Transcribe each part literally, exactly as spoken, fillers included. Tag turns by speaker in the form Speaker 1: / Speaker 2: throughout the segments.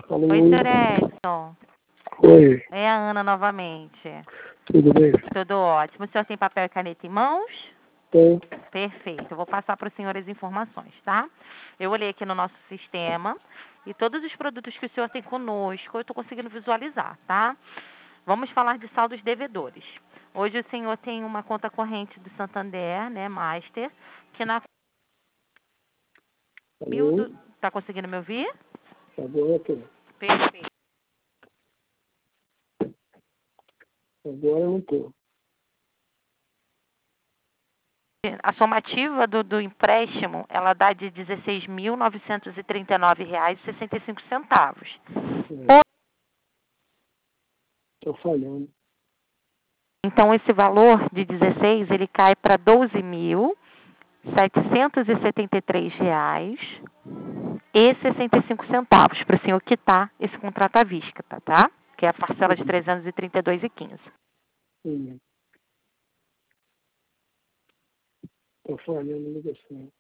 Speaker 1: Alô?
Speaker 2: Oi, senhor Edson.
Speaker 1: Oi,
Speaker 2: É a Ana novamente.
Speaker 1: tudo bem?
Speaker 2: Tudo ótimo. O senhor tem papel e caneta em mãos?
Speaker 1: Tem.
Speaker 2: Perfeito. Eu vou passar para o senhor as informações, tá? Eu olhei aqui no nosso sistema e todos os produtos que o senhor tem conosco eu estou conseguindo visualizar, tá? Vamos falar de saldos devedores. Hoje o senhor tem uma conta corrente do Santander, né, Master, que na mil
Speaker 1: Alô?
Speaker 2: do... Tá conseguindo me ouvir?
Speaker 1: Agora tô.
Speaker 2: Perfeito.
Speaker 1: Agora eu não tô.
Speaker 2: A somativa do, do empréstimo, ela dá de dezesseis mil novecentos e trinta e nove reais e sessenta e cinco centavos.
Speaker 1: É, tô falhando.
Speaker 2: Então, esse valor de dezesseis, ele cai para doze mil setecentos e setenta e três reais e sessenta e cinco centavos para o senhor quitar esse contrato à vista, tá? Que é a parcela de trezentos e trinta e dois reais e quinze centavos.
Speaker 1: Hum. Tô falhando a ligação.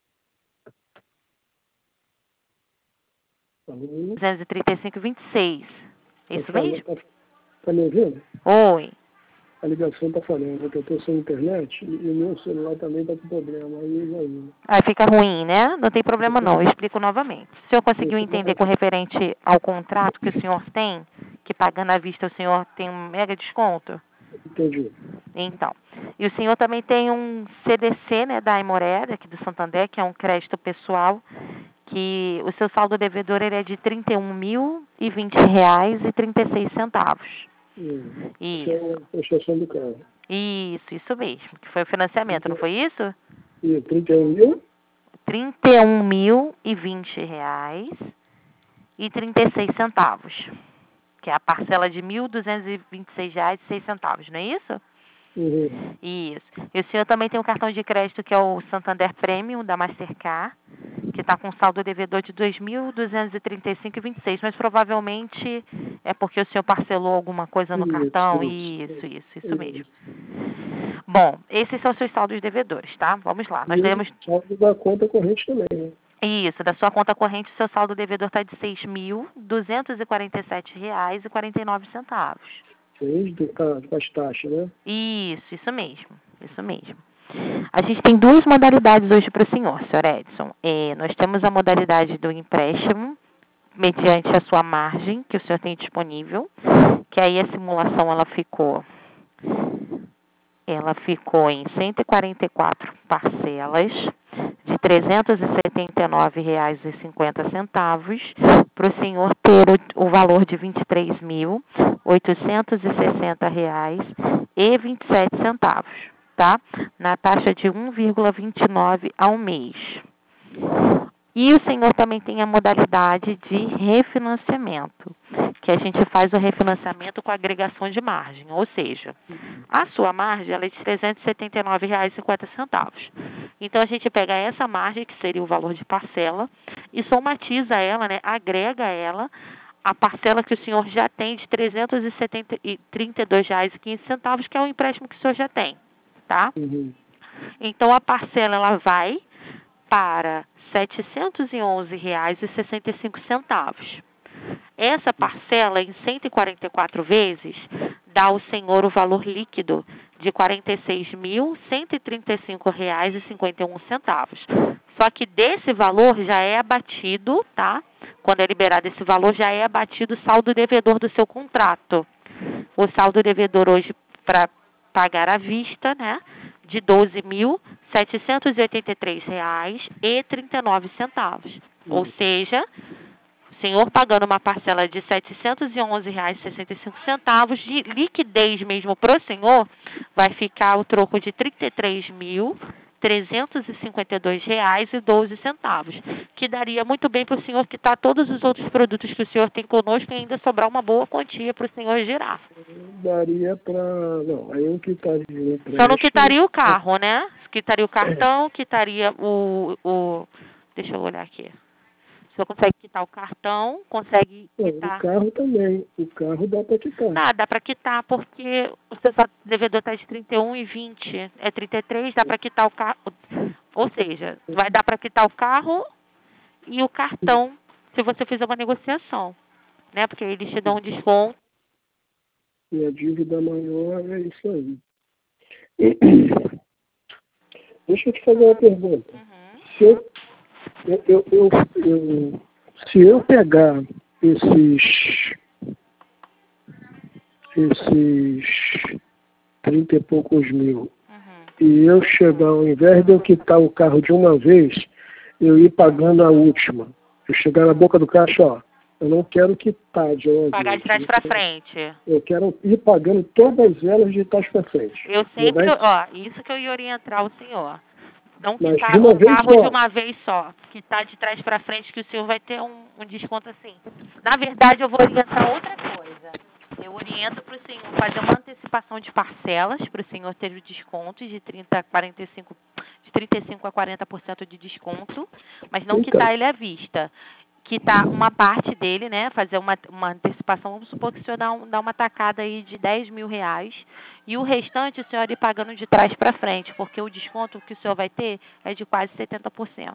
Speaker 1: Alô?
Speaker 2: trezentos e trinta e cinco reais e vinte e seis centavos. É
Speaker 1: Tá
Speaker 2: isso
Speaker 1: falhando.
Speaker 2: mesmo?
Speaker 1: Tá, tá me ouvindo?
Speaker 2: Oi.
Speaker 1: A ligação tá falhando, porque eu tô sem internet e o meu celular também tá com problema. Aí já viu.
Speaker 2: Aí fica ruim, né? Não tem problema não, eu explico novamente. O senhor conseguiu
Speaker 1: Isso,
Speaker 2: entender
Speaker 1: mas...
Speaker 2: com referente ao contrato que o senhor tem, que pagando à vista o senhor tem um mega desconto?
Speaker 1: Entendi.
Speaker 2: Então, e o senhor também tem um C D C, né, da Aimoré, aqui do Santander, que é um crédito pessoal, que o seu saldo devedor ele é de trinta e um mil e vinte reais e trinta e seis centavos.
Speaker 1: Hum. Isso é
Speaker 2: Isso,
Speaker 1: a prestação do carro.
Speaker 2: isso, isso mesmo, que foi o financiamento, não foi isso?
Speaker 1: E trinta e um mil?
Speaker 2: trinta e um mil e vinte reais e trinta e seis centavos, que é a parcela de mil duzentos e vinte e seis reais e seis centavos, não é isso?
Speaker 1: Uhum.
Speaker 2: Isso. E o senhor também tem um cartão de crédito que é o Santander Premium da Mastercard, que está com saldo devedor de dois mil duzentos e trinta e cinco reais e vinte e seis, mas provavelmente é porque o senhor parcelou alguma coisa no
Speaker 1: Isso,
Speaker 2: cartão.
Speaker 1: isso.
Speaker 2: Isso, isso, isso mesmo.
Speaker 1: Isso.
Speaker 2: Bom, esses são os seus saldos devedores, tá? Vamos lá. Nós
Speaker 1: E o
Speaker 2: temos
Speaker 1: saldo da conta corrente também, né?
Speaker 2: isso, da sua conta corrente, o seu saldo devedor está de seis mil duzentos e quarenta e sete reais e quarenta e nove centavos.
Speaker 1: Fez do, ah, com as taxas, né?
Speaker 2: Isso, isso mesmo, isso mesmo. A gente tem duas modalidades hoje para o senhor, senhor Edson. É, nós temos a modalidade do empréstimo, mediante a sua margem que o senhor tem disponível, que aí a simulação ela ficou, ela ficou em cento e quarenta e quatro parcelas de trezentos e setenta e nove reais e cinquenta centavos, para o senhor ter o, o valor de vinte e três mil oitocentos e sessenta reais e vinte e sete centavos, tá? Na taxa de um vírgula vinte e nove ao mês. E o senhor também tem a modalidade de refinanciamento, que a gente faz o refinanciamento com agregação de margem, ou seja, a sua margem ela é de trezentos e setenta e nove reais e cinquenta centavos. Então a gente pega essa margem, que seria o valor de parcela, e somatiza ela, né, agrega ela a parcela que o senhor já tem de trezentos e trinta e dois reais e quinze centavos, que é o empréstimo que o senhor já tem, tá?
Speaker 1: Uhum.
Speaker 2: Então a parcela ela vai para setecentos e onze reais e sessenta e cinco centavos. Essa parcela em cento e quarenta e quatro vezes dá ao senhor o valor líquido de quarenta e seis mil cento e trinta e cinco reais e cinquenta e um centavos. Só que desse valor já é abatido, tá? Quando é liberado esse valor, já é abatido o saldo devedor do seu contrato. O saldo devedor hoje para pagar à vista, né, de doze mil setecentos e oitenta e três reais e trinta e nove centavos. Ou seja, o senhor pagando uma parcela de setecentos e onze reais e sessenta e cinco centavos de liquidez mesmo para o senhor, vai ficar o troco de trinta e três mil trezentos e cinquenta e dois reais e doze centavos, que daria muito bem para o senhor quitar todos os outros produtos que o senhor tem conosco e ainda sobrar uma boa quantia para o senhor girar.
Speaker 1: Daria para... Não, aí eu quitaria o empréstimo.
Speaker 2: Só não quitaria o carro, né? Quitaria o cartão, quitaria o, o... Deixa eu olhar aqui. O senhor consegue quitar o cartão, consegue
Speaker 1: Não,
Speaker 2: quitar...
Speaker 1: o carro também. O carro dá para quitar.
Speaker 2: Ah, dá para quitar, porque o seu saldo devedor está de trinta e um e vinte. É trinta e três, dá para quitar o carro. Ou seja, vai dar para quitar o carro e o cartão, se você fizer uma negociação. né? Porque eles te dão um desconto.
Speaker 1: E a dívida maior é isso aí. Deixa eu te fazer uma pergunta.
Speaker 2: Uhum.
Speaker 1: Se eu, eu, eu, eu, eu, se eu pegar esses, esses trinta e poucos mil,
Speaker 2: Uhum.
Speaker 1: e eu chegar, ao invés de eu quitar o carro de uma vez, eu ir pagando a última. Eu chegar na boca do caixa, ó, eu não quero quitar de uma
Speaker 2: Pagar
Speaker 1: vez.
Speaker 2: de trás para frente.
Speaker 1: Eu quero ir pagando todas elas de trás para frente.
Speaker 2: Eu sempre, ó, isso que eu ia orientar o senhor. Não
Speaker 1: Mas
Speaker 2: quitar
Speaker 1: de uma
Speaker 2: o
Speaker 1: vez
Speaker 2: carro
Speaker 1: só.
Speaker 2: de uma vez só. Quitar de trás para frente, que o senhor vai ter um, um desconto assim. Na verdade, eu vou orientar outra coisa. Eu oriento para o senhor fazer uma antecipação de parcelas, para o senhor ter o desconto de trinta a quarenta e cinco, de trinta e cinco a quarenta por cento de desconto, mas não
Speaker 1: Então.
Speaker 2: quitar ele à vista. Quitar uma parte dele, né? Fazer uma, uma antecipação, vamos supor que o senhor dá, um, dá uma tacada aí de dez mil reais e o restante o senhor ir pagando de trás para frente, porque o desconto que o senhor vai ter é de quase setenta por cento.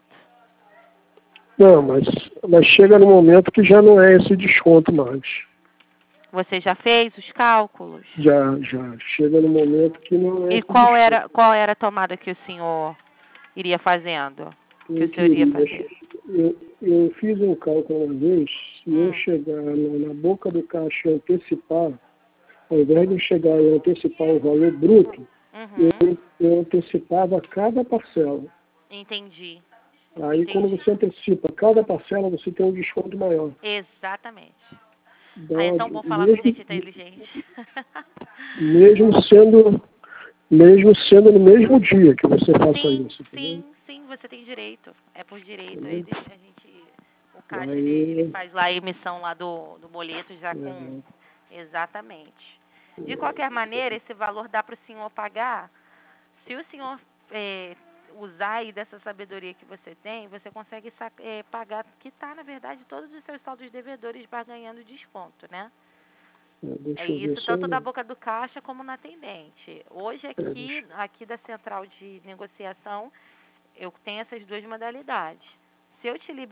Speaker 1: Não, mas, mas chega no momento que já não é esse desconto mais.
Speaker 2: Você já fez os cálculos?
Speaker 1: Já, já. Chega no momento que não é
Speaker 2: E
Speaker 1: esse
Speaker 2: qual
Speaker 1: desconto.
Speaker 2: era, qual era a tomada que o senhor iria fazendo? Que
Speaker 1: Eu
Speaker 2: o senhor iria
Speaker 1: queria,
Speaker 2: fazer?
Speaker 1: eu, eu fiz um cálculo uma vez, se
Speaker 2: Hum.
Speaker 1: eu chegar na, na boca do caixa e antecipar, ao invés de eu chegar e antecipar o valor bruto,
Speaker 2: Uhum.
Speaker 1: eu, eu antecipava cada parcela.
Speaker 2: Entendi.
Speaker 1: Aí
Speaker 2: Entendi.
Speaker 1: quando você antecipa cada parcela, você tem um desconto maior.
Speaker 2: Exatamente.
Speaker 1: Então,
Speaker 2: Ah, é tão bom falar
Speaker 1: mesmo,
Speaker 2: com gente inteligente.
Speaker 1: mesmo sendo mesmo sendo no mesmo dia que você faça
Speaker 2: Sim,
Speaker 1: isso.
Speaker 2: sim, sim, você tem direito. É por direito.
Speaker 1: Uhum.
Speaker 2: Ele, a gente, o caixa,
Speaker 1: Aí,
Speaker 2: ele, ele faz lá a emissão lá do, do boleto já com...
Speaker 1: uhum.
Speaker 2: Exatamente. De qualquer maneira, esse valor dá para o senhor pagar. Se o senhor é, usar aí dessa sabedoria que você tem, você consegue é, pagar, quitar, na verdade, todos os seus saldos devedores barganhando desconto, né?
Speaker 1: Deixa
Speaker 2: É
Speaker 1: eu ver
Speaker 2: isso,
Speaker 1: se
Speaker 2: tanto
Speaker 1: eu-
Speaker 2: da boca do caixa como na atendente. Hoje aqui, aqui da central de negociação, eu tenho essas duas modalidades. Se eu te liberar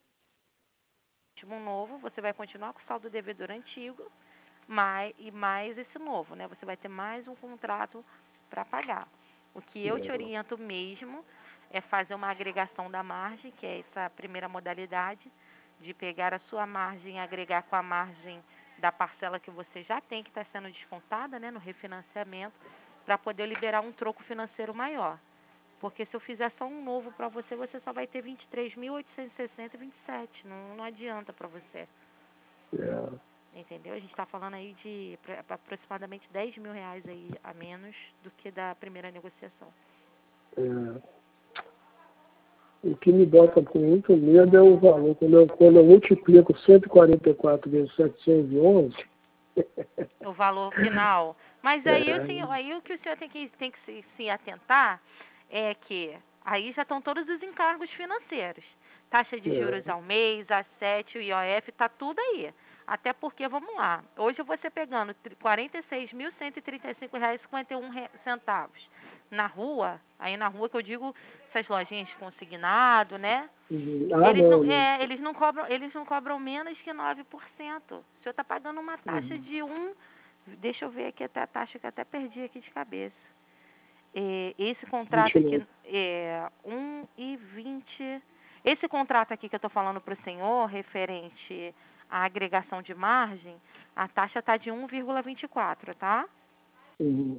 Speaker 2: um novo, você vai continuar com o saldo devedor antigo, mais, e mais esse novo, né? Você vai ter mais um contrato para pagar. O que eu te oriento mesmo é fazer uma agregação da margem, que é essa primeira modalidade, de pegar a sua margem e agregar com a margem da parcela que você já tem, que está sendo descontada, né, no refinanciamento, para poder liberar um troco financeiro maior. Porque se eu fizer só um novo para você, você só vai ter vinte e três mil oitocentos e sessenta e vinte e sete. Não, não adianta para você.
Speaker 1: É,
Speaker 2: Entendeu? A gente está falando aí de pra, pra aproximadamente dez mil reais aí a menos do que da primeira negociação.
Speaker 1: é. O que me bota com muito medo é o valor. Quando eu, quando eu multiplico cento e quarenta e quatro vezes setecentos e onze...
Speaker 2: O valor final. Mas aí,
Speaker 1: É.
Speaker 2: o, senhor, aí o que o senhor tem que, tem que se, se atentar é que aí já estão todos os encargos financeiros. Taxa de juros
Speaker 1: É.
Speaker 2: ao mês, A sete, o I O F, tá tudo aí. Até porque, vamos lá, hoje você pegando quarenta e seis mil cento e trinta e cinco reais e cinquenta e um centavos na rua, aí na rua que eu digo essas lojinhas de consignado, né?
Speaker 1: Uhum. Ah,
Speaker 2: Eles
Speaker 1: não,
Speaker 2: não,
Speaker 1: não.
Speaker 2: é, eles não cobram, eles não cobram menos que nove por cento. O senhor está pagando uma taxa
Speaker 1: Uhum.
Speaker 2: de um, deixa eu ver aqui até a taxa que eu até perdi aqui de cabeça. É, esse contrato aqui
Speaker 1: vinte e nove.
Speaker 2: é um e vinte. Esse contrato aqui que eu estou falando para o senhor, referente à agregação de margem, a taxa está de um vírgula vinte e quatro, tá?
Speaker 1: Uhum.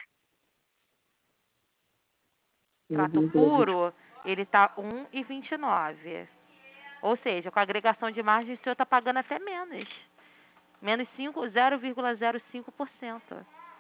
Speaker 2: Trato puro, ele está um e vinte e nove. Ou seja, com a agregação de margem, o senhor está pagando até menos. Menos zero vírgula zero cinco por cento.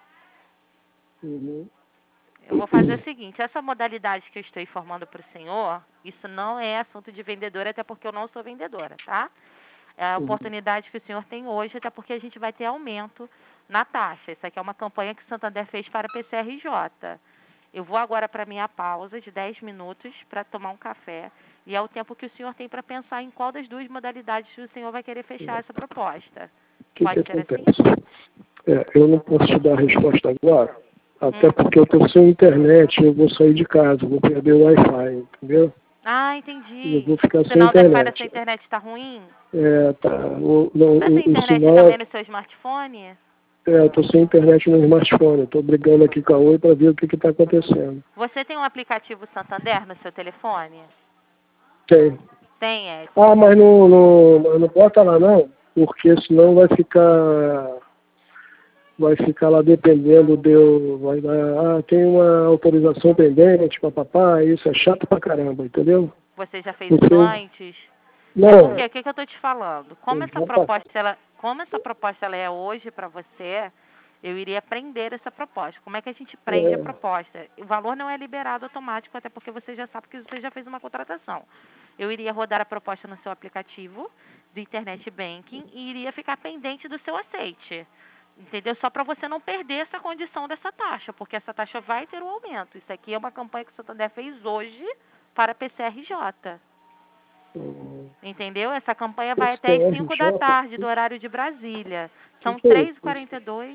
Speaker 1: Uhum.
Speaker 2: Eu vou fazer o seguinte, essa modalidade que eu estou informando para o senhor, isso não é assunto de vendedora, até porque eu não sou vendedora, tá? É a
Speaker 1: Uhum.
Speaker 2: oportunidade que o senhor tem hoje, até porque a gente vai ter aumento na taxa. Isso aqui é uma campanha que o Santander fez para a P C R J. Eu vou agora para a minha pausa de dez minutos para tomar um café. E é o tempo que o senhor tem para pensar em qual das duas modalidades o senhor vai querer fechar essa proposta.
Speaker 1: O que, que
Speaker 2: Pode ser assim?
Speaker 1: acontece? É, eu não posso te dar a resposta agora, até
Speaker 2: Hum.
Speaker 1: porque eu estou sem internet, eu vou sair de casa, vou perder o Wi-Fi, entendeu?
Speaker 2: Ah,
Speaker 1: Eu
Speaker 2: entendi.
Speaker 1: vou ficar
Speaker 2: O
Speaker 1: sem
Speaker 2: sinal da Wi-Fi da sua
Speaker 1: internet.
Speaker 2: internet está ruim?
Speaker 1: É, tá. O, não,
Speaker 2: Você tem
Speaker 1: o, o
Speaker 2: internet
Speaker 1: sinal
Speaker 2: também
Speaker 1: é,
Speaker 2: no seu smartphone?
Speaker 1: é, eu tô sem internet no smartphone. Eu tô brigando aqui com a Oi para ver o que que tá acontecendo.
Speaker 2: Você tem um aplicativo Santander no seu telefone?
Speaker 1: Tem.
Speaker 2: Tem, Edson.
Speaker 1: Ah, mas não, não, não bota lá não, porque senão vai ficar, vai ficar lá dependendo de, eu- vai dar, ah, tem uma autorização pendente, papapá, isso é chato pra caramba, entendeu?
Speaker 2: Você já fez isso
Speaker 1: Porque,
Speaker 2: antes? É
Speaker 1: não,
Speaker 2: porque, o que, que eu tô te falando? Como
Speaker 1: eu
Speaker 2: essa
Speaker 1: já passei.
Speaker 2: proposta, ela, como essa proposta ela é hoje para você, eu iria prender essa proposta. Como é que a gente prende a
Speaker 1: É,
Speaker 2: proposta? O valor não é liberado automático, até porque você já sabe que você já fez uma contratação. Eu iria rodar a proposta no seu aplicativo do Internet Banking e iria ficar pendente do seu aceite. Entendeu? Só para você não perder essa condição dessa taxa, porque essa taxa vai ter um aumento. Isso aqui é uma campanha que o Santander fez hoje para P C R J.
Speaker 1: hum,
Speaker 2: Entendeu? Essa campanha vai até as cinco da
Speaker 1: P C R J,
Speaker 2: tarde,
Speaker 1: o
Speaker 2: do horário de Brasília.
Speaker 1: que,
Speaker 2: São
Speaker 1: que é
Speaker 2: três e
Speaker 1: isso?
Speaker 2: quarenta e dois.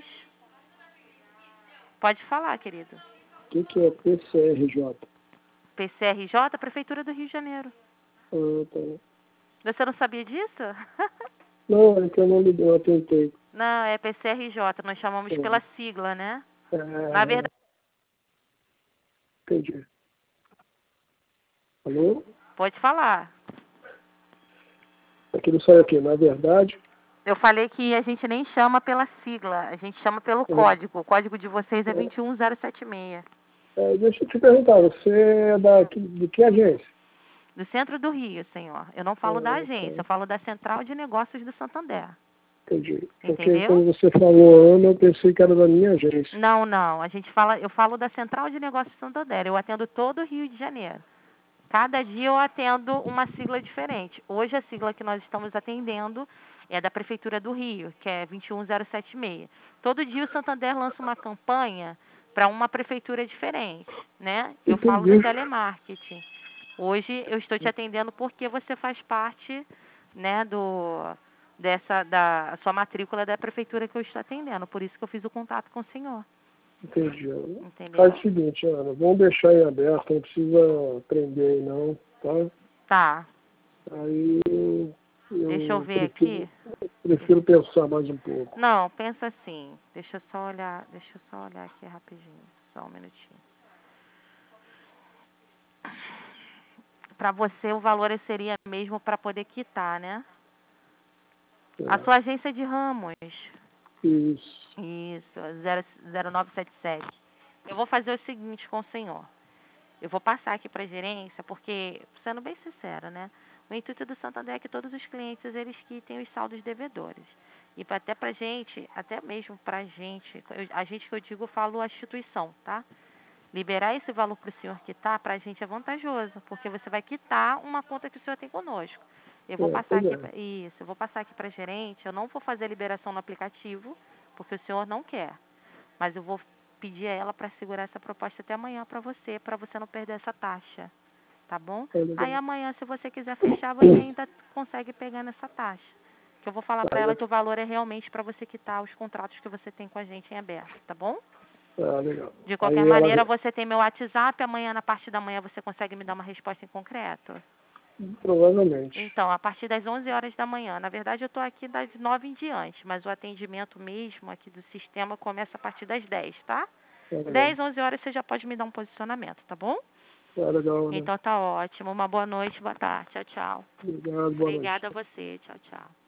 Speaker 2: Pode falar, querido.
Speaker 1: O que, que é P C R J?
Speaker 2: P C R J, Prefeitura do Rio de Janeiro.
Speaker 1: Ah, tá.
Speaker 2: Você não sabia disso?
Speaker 1: Não, é que eu não liguei, eu tentei.
Speaker 2: Não, é P C R J. Nós chamamos pela sigla, né?
Speaker 1: É,
Speaker 2: Na verdade,
Speaker 1: entendi. Alô?
Speaker 2: pode falar.
Speaker 1: Aquilo saiu aqui, na verdade.
Speaker 2: Eu falei que a gente nem chama pela sigla, a gente chama pelo
Speaker 1: É,
Speaker 2: código. O código de vocês é
Speaker 1: é,
Speaker 2: vinte e um zero sete seis.
Speaker 1: é, deixa eu te perguntar, você é da, de que agência?
Speaker 2: Do centro do Rio, senhor. Eu não falo da
Speaker 1: Ah,
Speaker 2: agência, eu
Speaker 1: tá,
Speaker 2: falo da Central de Negócios do Santander.
Speaker 1: entendi. Porque
Speaker 2: Entendeu?
Speaker 1: quando você falou Ana, eu pensei que era da minha agência.
Speaker 2: Não, não. A gente fala, eu falo da Central de Negócios do Santander. Eu atendo todo o Rio de Janeiro. Cada dia eu atendo uma sigla diferente. Hoje a sigla que nós estamos atendendo é da Prefeitura do Rio, que é vinte e um zero sete seis. Todo dia o Santander lança uma campanha para uma prefeitura diferente, né? Eu falo do
Speaker 1: Entendi.
Speaker 2: telemarketing. Hoje eu estou te atendendo porque você faz parte, né, do dessa da a sua matrícula da prefeitura que eu estou atendendo. Por isso que eu fiz o contato com o senhor.
Speaker 1: Entendi. Faz
Speaker 2: Entendeu?
Speaker 1: o seguinte, Ana, vamos deixar em aberto, não precisa prender aí não, tá?
Speaker 2: Tá.
Speaker 1: Aí
Speaker 2: Deixa eu
Speaker 1: eu
Speaker 2: ver
Speaker 1: prefiro,
Speaker 2: aqui.
Speaker 1: prefiro pensar mais um pouco.
Speaker 2: Não, pensa assim. Deixa eu só olhar, deixa eu só olhar aqui rapidinho. Só um minutinho. Para você o valor seria mesmo para poder quitar, né? A
Speaker 1: É,
Speaker 2: sua agência de Ramos.
Speaker 1: isso.
Speaker 2: Isso, zero nove sete sete. Eu vou fazer o seguinte com o senhor. Eu vou passar aqui para a gerência, porque, sendo bem sincera, né? O intuito do Santander é que todos os clientes, eles quitem os saldos devedores. E pra- até pra gente, até mesmo pra gente, eu- a gente que eu digo, eu falo a instituição, tá? Liberar esse valor para o senhor quitar, para a gente é vantajoso, porque você vai quitar uma conta que o senhor tem conosco. Eu vou
Speaker 1: É,
Speaker 2: passar
Speaker 1: pois
Speaker 2: aqui,
Speaker 1: é.
Speaker 2: pra- isso, eu vou passar aqui para a gerente, eu não vou fazer a liberação no aplicativo, porque o senhor não quer. Mas eu vou pedir a ela para segurar essa proposta até amanhã para você, para você não perder essa taxa, tá bom?
Speaker 1: Tá
Speaker 2: Aí
Speaker 1: legal.
Speaker 2: amanhã, se você quiser fechar, você ainda consegue pegar nessa taxa. Que eu vou falar
Speaker 1: Tá,
Speaker 2: para ela
Speaker 1: né?
Speaker 2: que o valor é realmente para você quitar os contratos que você tem com a gente em aberto, tá bom?
Speaker 1: Tá legal.
Speaker 2: De qualquer
Speaker 1: Aí ela,
Speaker 2: maneira, você tem meu WhatsApp, amanhã, na parte da manhã, você consegue me dar uma resposta em concreto?
Speaker 1: provavelmente.
Speaker 2: Então, a partir das onze horas da manhã. Na verdade, eu estou aqui das nove em diante, mas o atendimento mesmo aqui do sistema começa a partir das dez, tá?
Speaker 1: Tá legal.
Speaker 2: dez, onze horas você já pode me dar um posicionamento, tá bom?
Speaker 1: Tá legal, né?
Speaker 2: Então tá ótimo. Uma boa noite, boa tarde. Tchau, tchau.
Speaker 1: Obrigado, boa noite.
Speaker 2: Obrigada a você. Tchau, tchau.